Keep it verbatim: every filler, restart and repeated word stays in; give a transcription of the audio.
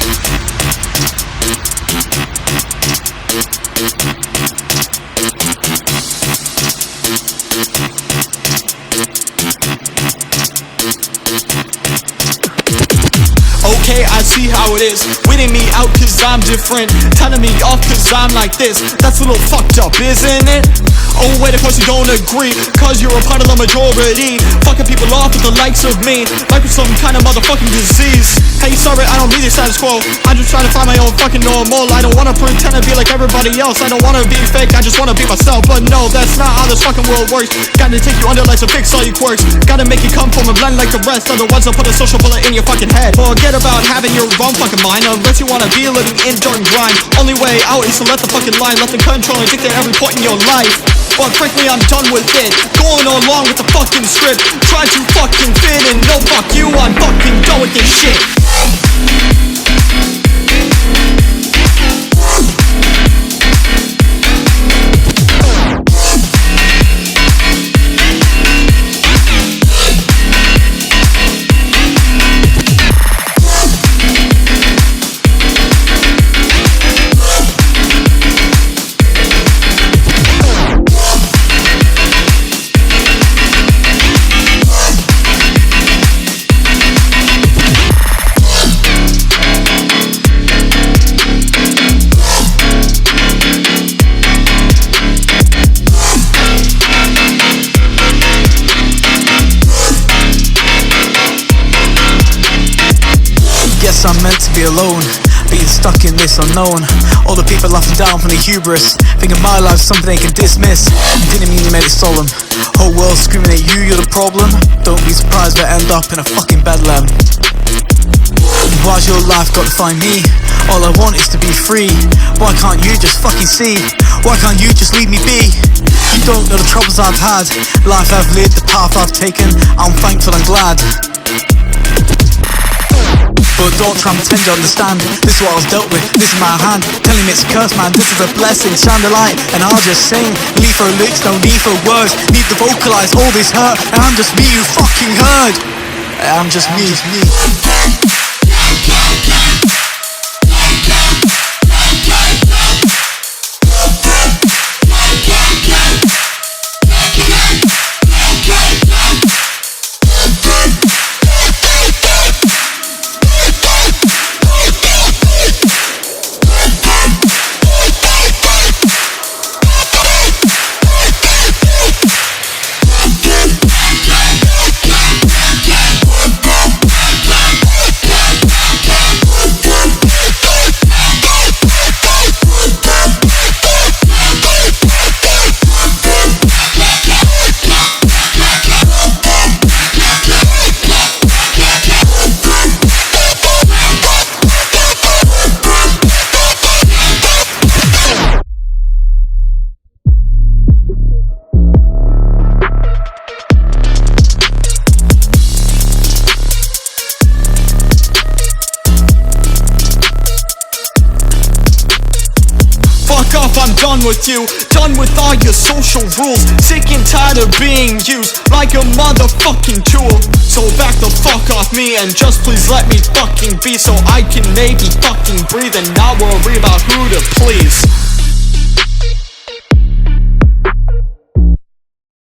Okay, I see how it is, weeding me out cause I'm different, telling me off cause I'm like this. That's a little fucked up, isn't it? Oh wait, of course you don't agree, cause you're a part of the majority, fucking people off with the likes of me, like with some kind of motherfucking disease. Hey, sorry, I don't need the status quo, I'm just trying to find my own fucking normal. I don't wanna pretend to be like everybody else, I don't wanna be fake, I just wanna be myself. But no, that's not how this fucking world works. Gotta take you under like to fix all your quirks, gotta make you come from and blend like the rest, otherwise I'll put a social bullet in your fucking head. Forget about having your own fucking mind, unless you wanna be living in dirt and grime. Only way out is to let the fucking line, let them control and dictate every point in your life. But frankly I'm done with it, going along with the fucking script, trying to fucking fit in. No fuck you, I'm fucking done with this shit. Guess I'm meant to be alone, being stuck in this unknown. All the people laughing down from the hubris, thinking my life's something they can dismiss. Didn't mean you made it solemn. Whole world screaming at you, you're the problem. Don't be surprised if I end up in a fucking bedlam. Why's your life got to find me? All I want is to be free. Why can't you just fucking see? Why can't you just leave me be? You don't know the troubles I've had, life I've lived, the path I've taken. I'm thankful and glad. But don't try and pretend you understand. This is what I was dealt with, this is my hand. Telling me it's a curse, man, this is a blessing. Shine the light and I'll just sing. Need for lyrics, no need for words. Need to vocalize all this hurt. And I'm just me you fucking heard. I'm just me, just me. I'm done with you, done with all your social rules. Sick and tired of being used like a motherfucking tool. So back the fuck off me and just please let me fucking be, so I can maybe fucking breathe and not worry about who to please.